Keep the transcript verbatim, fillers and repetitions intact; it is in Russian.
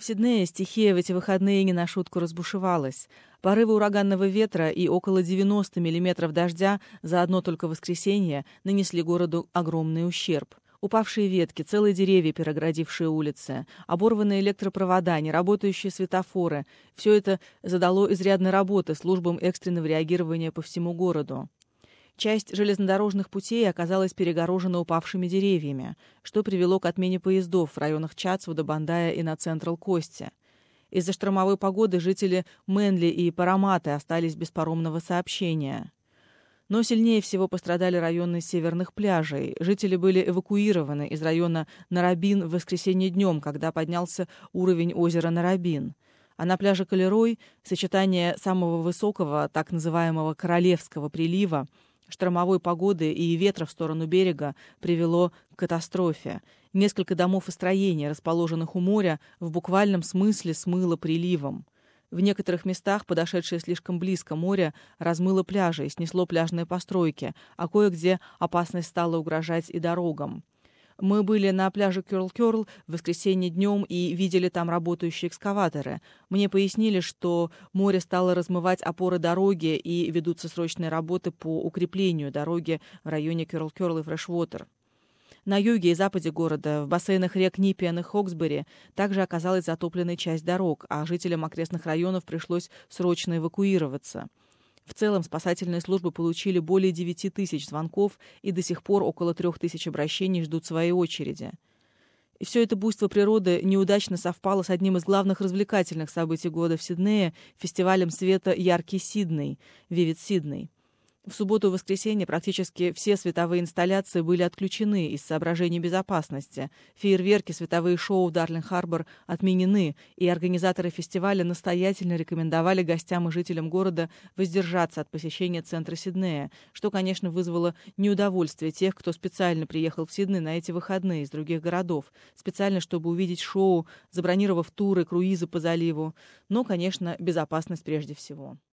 В Сиднее стихия в эти выходные не на шутку разбушевалась. Порывы ураганного ветра и около девяноста миллиметров дождя за одно только воскресенье нанесли городу огромный ущерб. Упавшие ветки, целые деревья, перегородившие улицы, оборванные электропровода, неработающие светофоры – все это задало изрядной работы службам экстренного реагирования по всему городу. Часть железнодорожных путей оказалась перегорожена упавшими деревьями, что привело к отмене поездов в районах Чатсвуда, Бандая и на Централ-Косте. Из-за штормовой погоды жители Мэнли и Параматы остались без паромного сообщения. Но сильнее всего пострадали районы северных пляжей. Жители были эвакуированы из района Нарабин в воскресенье днем, когда поднялся уровень озера Нарабин. А на пляже Калерой сочетание самого высокого, так называемого королевского прилива, штормовой погоды и ветра в сторону берега привело к катастрофе. Несколько домов и строений, расположенных у моря, в буквальном смысле смыло приливом. В некоторых местах, подошедшее слишком близко море, размыло пляжи и снесло пляжные постройки, а кое-где опасность стала угрожать и дорогам. Мы были на пляже Кёрл-Кёрл в воскресенье днем и видели там работающие экскаваторы. Мне пояснили, что море стало размывать опоры дороги и ведутся срочные работы по укреплению дороги в районе Кёрл-Кёрл и Фрешвотер. На юге и западе города, в бассейнах рек Ниппиан и Хоксбери, также оказалась затопленной часть дорог, а жителям окрестных районов пришлось срочно эвакуироваться. В целом спасательные службы получили более девяти тысяч звонков, и до сих пор около трех тысяч обращений ждут своей очереди. И все это буйство природы неудачно совпало с одним из главных развлекательных событий года в Сиднее – фестивалем света «Яркий Сидней» – «Vivid Sydney». В субботу и воскресенье практически все световые инсталляции были отключены из соображений безопасности. Фейерверки, световые шоу в Дарлинг-Харбор отменены, и организаторы фестиваля настоятельно рекомендовали гостям и жителям города воздержаться от посещения центра Сиднея, что, конечно, вызвало неудовольствие тех, кто специально приехал в Сидней на эти выходные из других городов, специально, чтобы увидеть шоу, забронировав туры, круизы по заливу. Но, конечно, безопасность прежде всего.